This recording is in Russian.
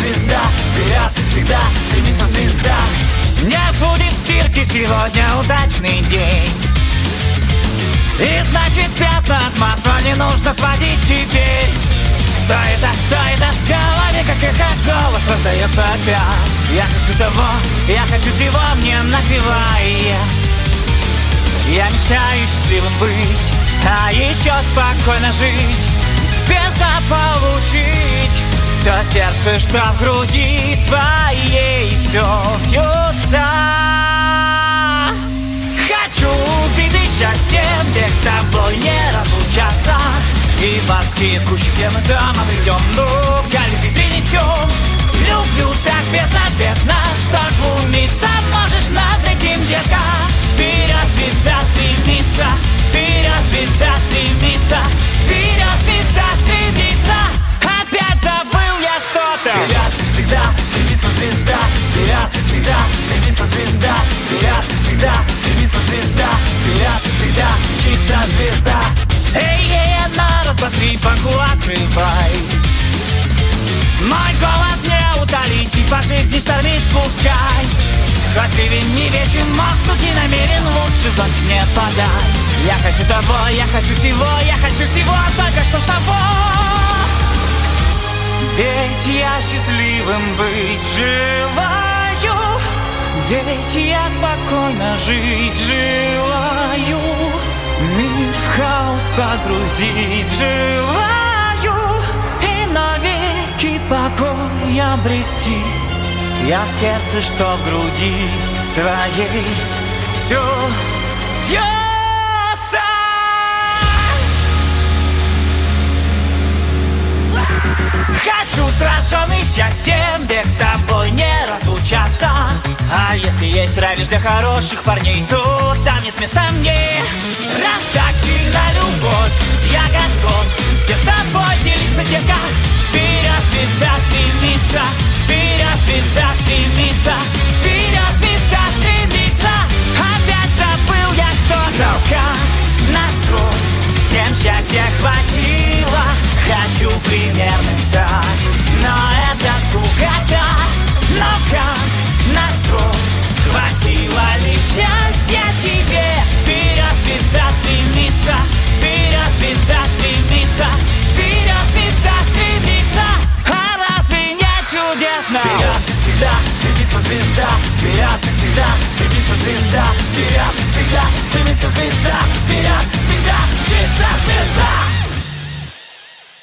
звезда, вперед всегда стремится звезда. Не будет стирки, сегодня удачный день. И значит пятна от масла не нужно сводить теперь. Кто это, в голове, как эхо, голос раздается опять. Я хочу того, я хочу всего, мне напевай. Я мечтаю счастливым быть, а еще спокойно жить, без заполучить то сердце, что в груди твоей все бьется. Хочу убить счастьем, где с тобой не разлучаться. И барские кущи, где мы дома придем, ну, галюки принесем. Люблю так безответно, что глумиться можешь над этим, детка. Вперед звезда стремится, вперед звезда стремится, вперед звезда стремится. Опять забыл я что-то. Вперед всегда стремится звезда, вперед всегда стремится звезда, вперед всегда стремится звезда, вперед всегда мчится звезда. Эй, на раз, два, три, банку открывай. Мой голод не утолить, и по жизни штормит пускай. Хоть ливень не вечен, мокнуть не намерен, лучше зонтик мне подай. Я хочу того, я хочу всего, я хочу всего, только что с тобой. Ведь я счастливым быть желаю, ведь я спокойно жить желаю, мир в хаос погрузить желаю и навеки покой обрести. Я в сердце, что в груди твоей все бьется. Хочу сраженный счастьем, век с тобой не разлучаться. А если есть рай лишь для хороших парней, то там нет места мне. Раз так сильна любовь, я готов всем с тобой делиться, детка.